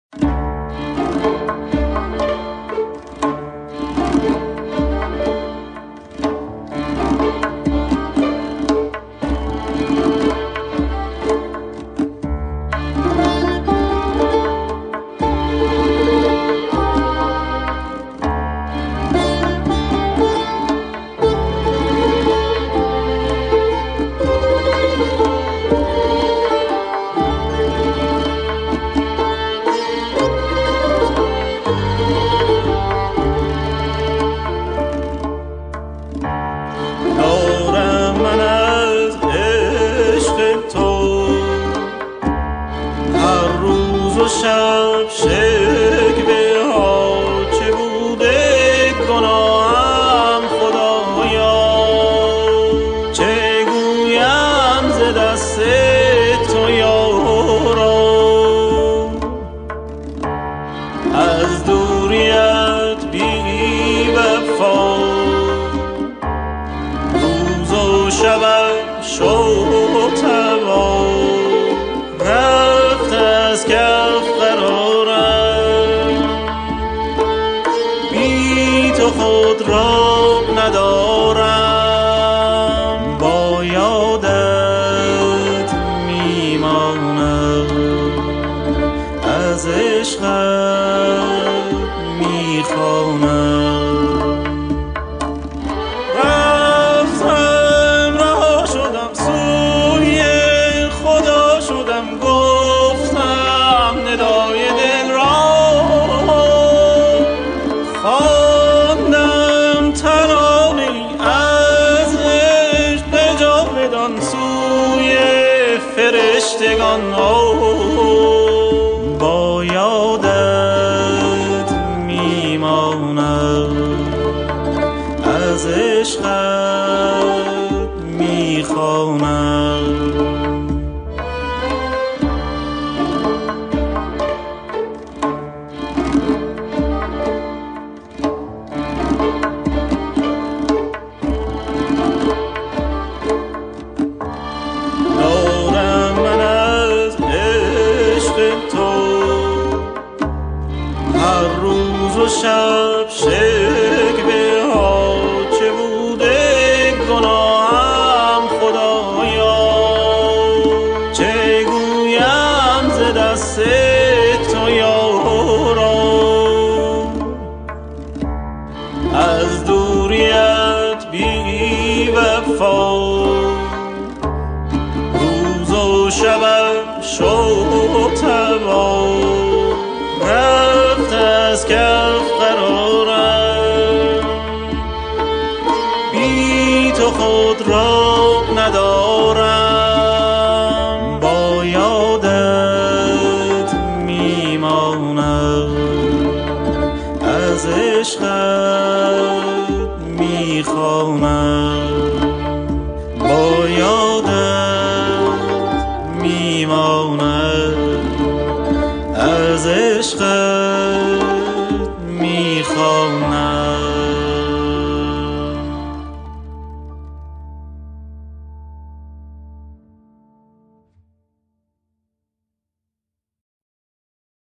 شب شکوه ها چه بوده گناهم خدایا، چه گویم ز دست تو یارا، از دوریت بی وفا روز و شبم شد تبا، رفت از کف قرارم، بی تو خود را ندارم، با یادت میمانم، از عشقت میخوانم. رفتم رها شدم سوی خدا شدم، گفتم ندای دل را، خواندم ترانه‌ای از عشق جاودان سوی فرشتگان، با یادت میمانم، از عشقت میخوانم. دارم من از عشق تو هر روز و شب شکوه ها، چه بوده گناهم خدایا، چه گویم ز دست تو یارا، از دوریت بی وفا روز و شبم شد تبا، رفت از کف قرارم، بی تو خود را ندارم، با یادت میمانم، از عشقت میخوانم، با یادت میمانم، از عشقت میخوانم.